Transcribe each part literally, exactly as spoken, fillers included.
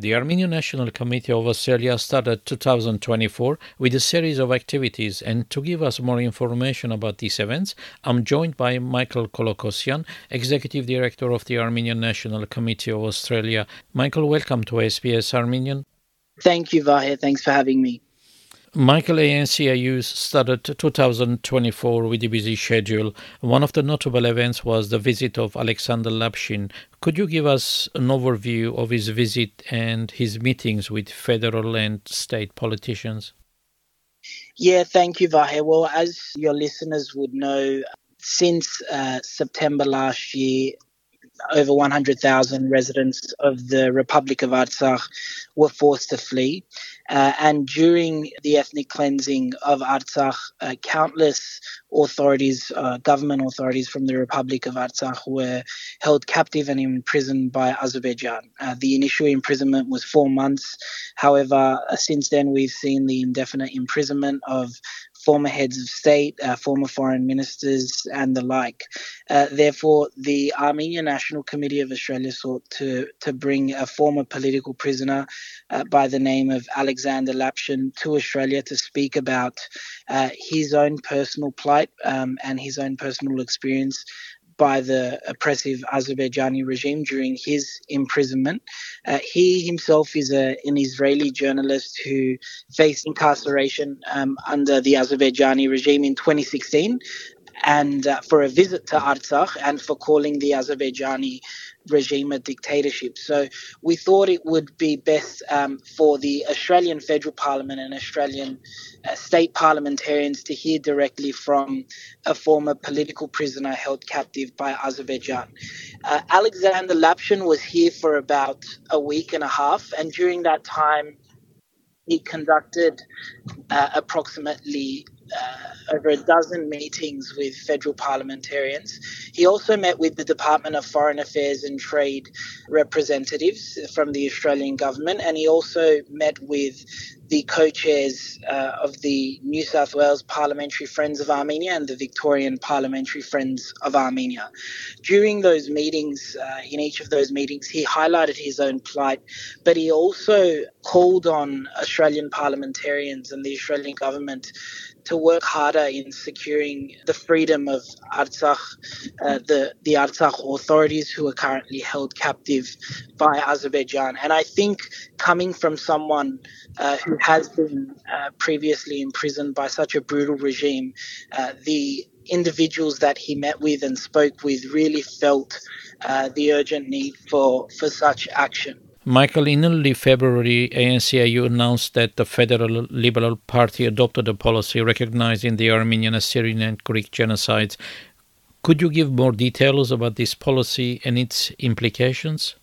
The Armenian National Committee of Australia started two thousand twenty-four with a series of activities, and to give us more information about these events, I'm joined by Michael Kolokosyan, Executive Director of the Armenian National Committee of Australia. Michael, welcome to S B S Armenian. Thank you, Vahe. Thanks for having me. Michael, A N C I U started two thousand twenty-four with a busy schedule. One of the notable events was the visit of Alexander Lapshin. Could you give us an overview of his visit and his meetings with federal and state politicians? Yeah, thank you, Vahe. Well, as your listeners would know, since uh, September last year, over one hundred thousand residents of the Republic of Artsakh were forced to flee. Uh, and during the ethnic cleansing of Artsakh, uh, countless authorities, uh, government authorities from the Republic of Artsakh were held captive and imprisoned by Azerbaijan. Uh, the initial imprisonment was four months. However, uh, since then, we've seen the indefinite imprisonment of former heads of state, uh, former foreign ministers, and the like. Uh, therefore, the Armenian National Committee of Australia sought to, to bring a former political prisoner uh, by the name of Alexander Lapshin to Australia to speak about uh, his own personal plight um, and his own personal experience by the oppressive Azerbaijani regime during his imprisonment. Uh, he himself is a, an Israeli journalist who faced incarceration um, under the Azerbaijani regime in twenty sixteen, and uh, for a visit to Artsakh and for calling the Azerbaijani regime a dictatorship. So we thought it would be best um, for the Australian Federal Parliament and Australian uh, state parliamentarians to hear directly from a former political prisoner held captive by Azerbaijan. Uh, Alexander Lapshin was here for about a week and a half, and during that time he conducted uh, approximately uh, over a dozen meetings with federal parliamentarians. He also met with the Department of Foreign Affairs and Trade representatives from the Australian government, and he also met with the co-chairs uh, of the New South Wales Parliamentary Friends of Armenia and the Victorian Parliamentary Friends of Armenia. During those meetings, uh, in each of those meetings, he highlighted his own plight, but he also called on Australian parliamentarians and the Australian government to work harder in securing the freedom of Artsakh, uh, the, the Artsakh authorities who are currently held captive by Azerbaijan. And I think coming from someone uh, who has been uh, previously imprisoned by such a brutal regime, uh, the individuals that he met with and spoke with really felt uh, the urgent need for, for such action. Michael, in early February, A N C I U announced that the Federal Liberal Party adopted a policy recognizing the Armenian, Assyrian and Greek genocides. Could you give more details about this policy and its implications?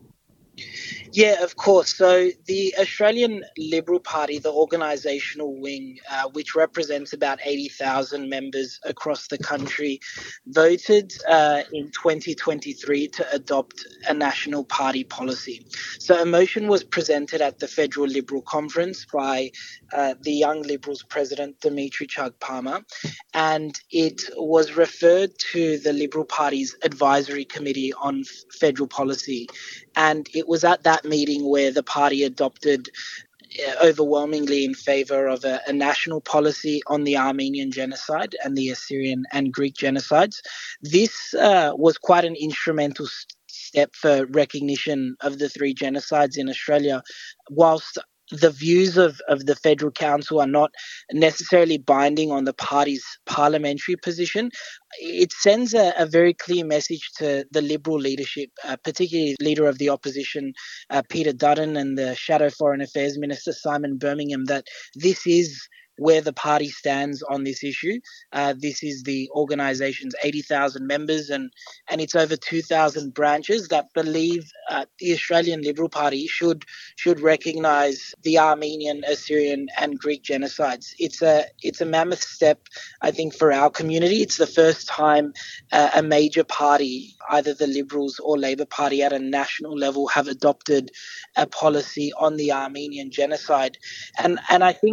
Yeah, of course. So the Australian Liberal Party, the organisational wing, uh, which represents about eighty thousand members across the country, voted uh, in twenty twenty-three to adopt a national party policy. So a motion was presented at the Federal Liberal Conference by uh, the Young Liberals President, Dimitri Chagpama, and it was referred to the Liberal Party's Advisory Committee on Federal Policy. And it was at that meeting where the party adopted uh, overwhelmingly in favour of a, a national policy on the Armenian genocide and the Assyrian and Greek genocides. This uh, was quite an instrumental step for recognition of the three genocides in Australia, whilst the views of, of the Federal Council are not necessarily binding on the party's parliamentary position. It sends a, a very clear message to the Liberal leadership, uh, particularly Leader of the Opposition, uh, Peter Dutton, and the Shadow Foreign Affairs Minister, Simon Birmingham, that this is where the party stands on this issue. Uh, this is the organisation's eighty thousand members and, and it's over two thousand branches that believe uh, the Australian Liberal Party should should recognise the Armenian, Assyrian and Greek genocides. It's a, it's a mammoth step, I think, for our community. It's the first time uh, a major party, either the Liberals or Labor Party at a national level, have adopted a policy on the Armenian genocide. And, and I think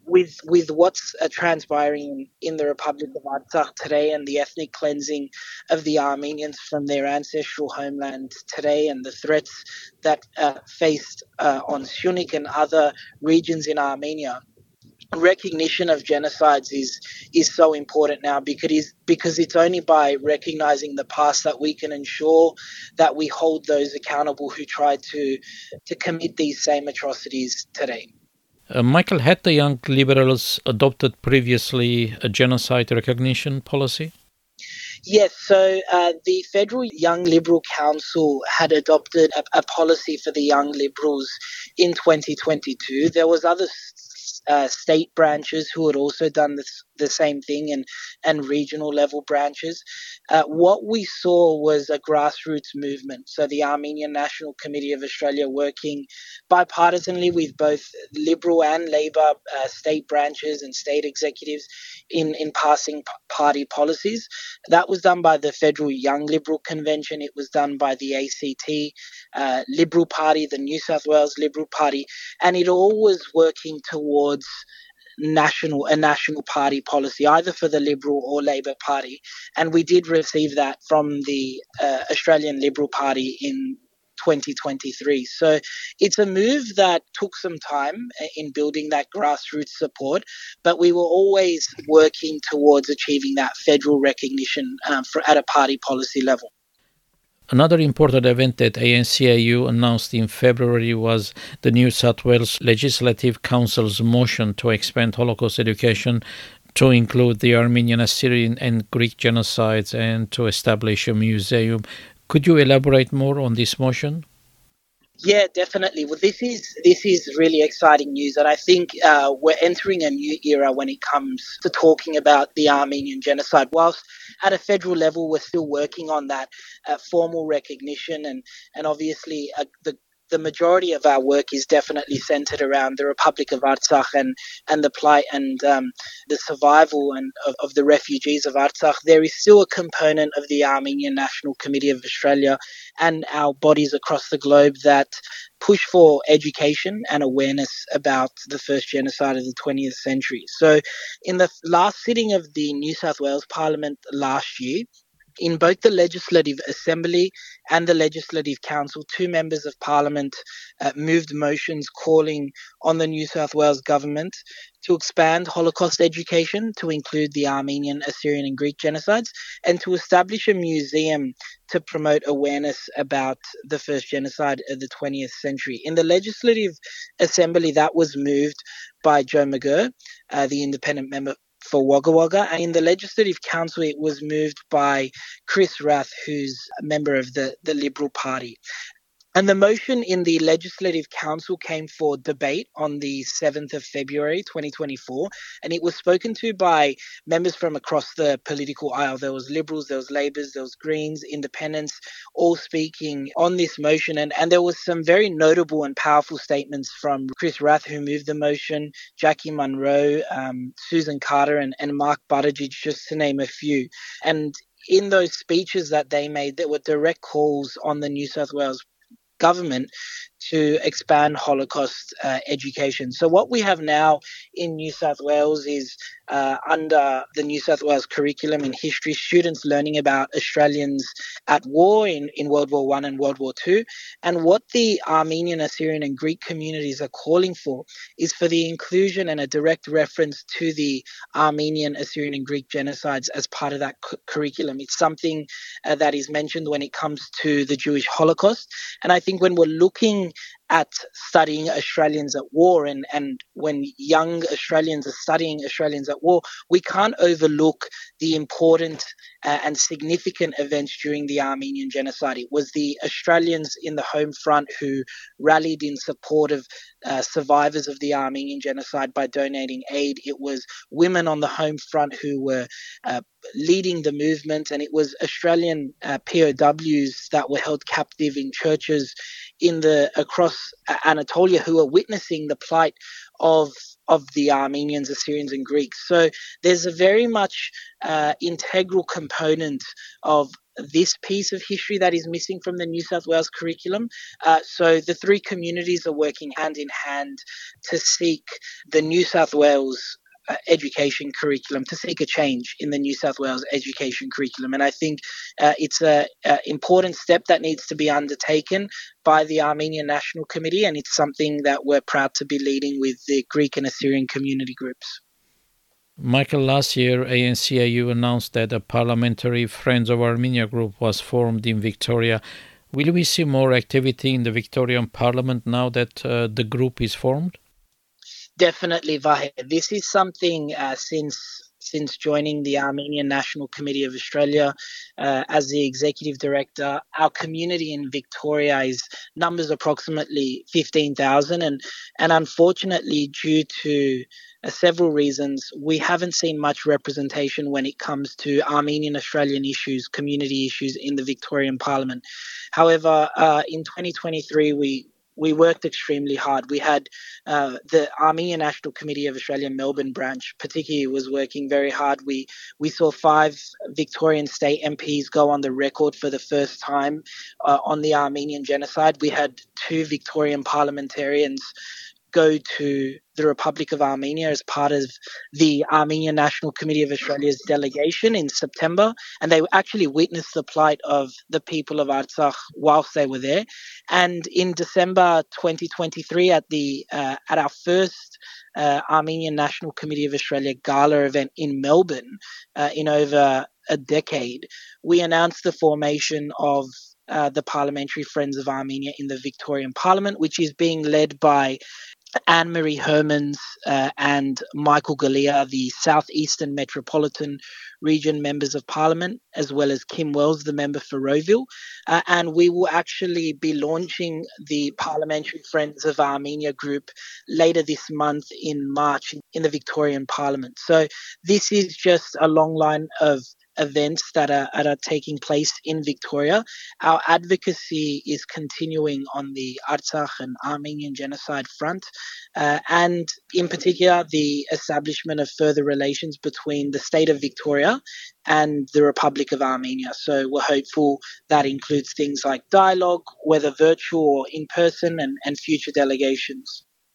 with with what's uh, transpiring in the Republic of Artsakh today and the ethnic cleansing of the Armenians from their ancestral homeland today and the threats that uh, faced uh, on Syunik and other regions in Armenia, recognition of genocides is is so important now because it is, because it's only by recognizing the past that we can ensure that we hold those accountable who tried to to commit these same atrocities today. Uh, Michael, had the Young Liberals adopted previously a genocide recognition policy? Yes, so uh, the Federal Young Liberal Council had adopted a, a policy for the Young Liberals in twenty twenty-two. There was other uh, state branches who had also done this, the same thing, and, and regional level branches. Uh, what we saw was a grassroots movement. So the Armenian National Committee of Australia working bipartisanly with both Liberal and Labor uh, state branches and state executives in, in passing p- party policies. That was done by the Federal Young Liberal Convention. It was done by the A C T uh, Liberal Party, the New South Wales Liberal Party, and it all was working towards national a national party policy, either for the Liberal or Labor Party. And we did receive that from the uh, Australian Liberal Party in twenty twenty-three. So it's a move that took some time in building that grassroots support, but we were always working towards achieving that federal recognition um, for, at a party policy level. Another important event that A N C A U announced in February was the New South Wales Legislative Council's motion to expand Holocaust education to include the Armenian, Assyrian and Greek genocides and to establish a museum. Could you elaborate more on this motion? Yeah, definitely. Well, this is this is really exciting news, and I think uh, we're entering a new era when it comes to talking about the Armenian genocide. Whilst at a federal level, we're still working on that uh, formal recognition, and and obviously uh, the the majority of our work is definitely centered around the Republic of Artsakh and, and the plight and um, the survival and of, of the refugees of Artsakh. There is still a component of the Armenian National Committee of Australia and our bodies across the globe that push for education and awareness about the first genocide of the twentieth century. So in the last sitting of the New South Wales Parliament last year, in both the Legislative Assembly and the Legislative Council, two members of Parliament uh, moved motions calling on the New South Wales government to expand Holocaust education to include the Armenian, Assyrian and Greek genocides, and to establish a museum to promote awareness about the first genocide of the twentieth century. In the Legislative Assembly, that was moved by Joe McGirr, uh, the independent member for Wagga Wagga, and in the Legislative Council it was moved by Chris Rath, who's a member of the, the Liberal Party. And the motion in the Legislative Council came for debate on the seventh of February twenty twenty-four, and it was spoken to by members from across the political aisle. There was Liberals, there was Labours, there was Greens, Independents, all speaking on this motion. And, and there was some very notable and powerful statements from Chris Rath, who moved the motion, Jackie Munro, um, Susan Carter, and, and Mark Buttigieg, just to name a few. And in those speeches that they made, there were direct calls on the New South Wales government to expand Holocaust uh, education. So what we have now in New South Wales is uh, under the New South Wales curriculum in history, students learning about Australians at war in, in World War One and World War Two. And what the Armenian, Assyrian and Greek communities are calling for is for the inclusion and a direct reference to the Armenian, Assyrian and Greek genocides as part of that cu- curriculum. It's something uh, that is mentioned when it comes to the Jewish Holocaust. And I think when we're looking at studying Australians at war, and, and when young Australians are studying Australians at war, we can't overlook the important uh, and significant events during the Armenian genocide. It was the Australians in the home front who rallied in support of uh, survivors of the Armenian genocide by donating aid. It was women on the home front who were uh, leading the movement, and it was Australian uh, P O Ws that were held captive in churches in the across Anatolia who are witnessing the plight of of the Armenians, Assyrians and Greeks. So there's a very much uh, integral component of this piece of history that is missing from the New South Wales curriculum. Uh, so the three communities are working hand in hand to seek the New South Wales Uh, education curriculum, to seek a change in the New South Wales education curriculum. And I think uh, it's an important step that needs to be undertaken by the Armenian National Committee, and it's something that we're proud to be leading with the Greek and Assyrian community groups. Michael, last year A N C A U announced that a parliamentary Friends of Armenia group was formed in Victoria. Will we see more activity in the Victorian Parliament now that uh, the group is formed? Definitely, Vahe. This is something uh, since since joining the Armenian National Committee of Australia uh, as the executive director, our community in Victoria is numbers approximately fifteen thousand, and and unfortunately, due to uh, several reasons, we haven't seen much representation when it comes to Armenian Australian issues, community issues in the Victorian Parliament. However, uh, in twenty twenty-three, we We worked extremely hard. We had uh, the Armenian National Committee of Australia Melbourne branch, particularly, was working very hard. We we saw five Victorian state M Ps go on the record for the first time uh, on the Armenian genocide. We had two Victorian parliamentarians go to the Republic of Armenia as part of the Armenian National Committee of Australia's delegation in September, and they actually witnessed the plight of the people of Artsakh whilst they were there. And in December twenty twenty-three, at the uh, at our first uh, Armenian National Committee of Australia gala event in Melbourne uh, in over a decade, we announced the formation of uh, the Parliamentary Friends of Armenia in the Victorian Parliament, which is being led by Anne-Marie Hermans uh, and Michael Galea, the Southeastern Metropolitan Region Members of Parliament, as well as Kim Wells, the member for Rowville. Uh, and we will actually be launching the Parliamentary Friends of Armenia group later this month in March in the Victorian Parliament. So this is just a long line of events that are, that are taking place in Victoria. Our advocacy is continuing on the Artsakh and Armenian genocide front, uh, and in particular the establishment of further relations between the state of Victoria and the Republic of Armenia. So we're hopeful that includes things like dialogue, whether virtual or in person, and, and future delegations.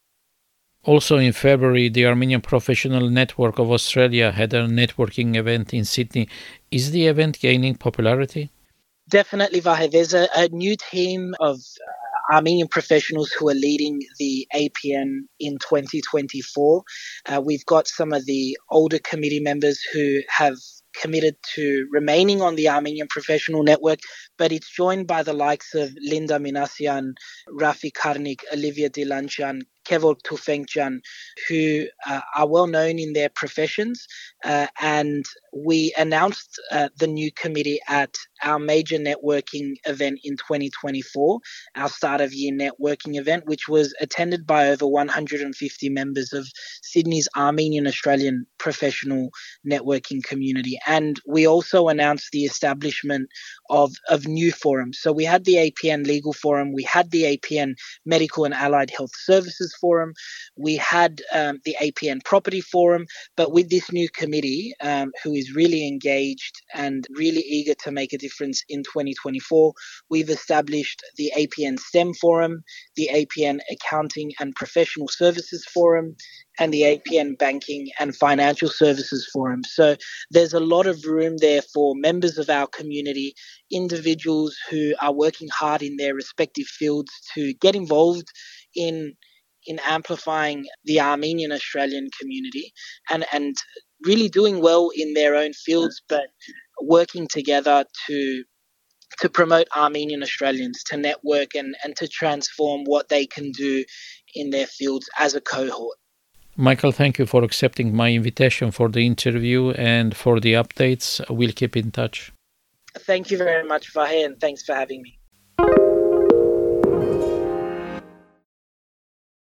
Also in February, the Armenian Professional Network of Australia had a networking event in Sydney. Is the event gaining popularity? Definitely, Vahe. There's a, a new team of uh, Armenian professionals who are leading the A P N in twenty twenty-four. Uh, we've got some of the older committee members who have committed to remaining on the Armenian Professional Network, but it's joined by the likes of Linda Minasian, Rafi Karnik, Olivia Dilanchan, Kevol Tufengjan, who uh, are well known in their professions. Uh, and we announced uh, the new committee at our major networking event in twenty twenty-four, our start of year networking event, which was attended by over one hundred fifty members of Sydney's Armenian Australian professional networking community. And we also announced the establishment of, of new forums. So we had the A P N Legal Forum, we had the A P N Medical and Allied Health Services Forum, we had um, the A P N Property Forum, but with this new committee um, who is really engaged and really eager to make a difference in twenty twenty-four, we've established the A P N STEM Forum, the A P N Accounting and Professional Services Forum, and the A P N Banking and Financial Services Forum. So there's a lot of room there for members of our community, individuals who are working hard in their respective fields to get involved in in amplifying the Armenian Australian community and, and really doing well in their own fields, but working together to to promote Armenian Australians, to network and, and to transform what they can do in their fields as a cohort. Michael, thank you for accepting my invitation for the interview and for the updates. We'll keep in touch. Thank you very much, Vahe, and thanks for having me.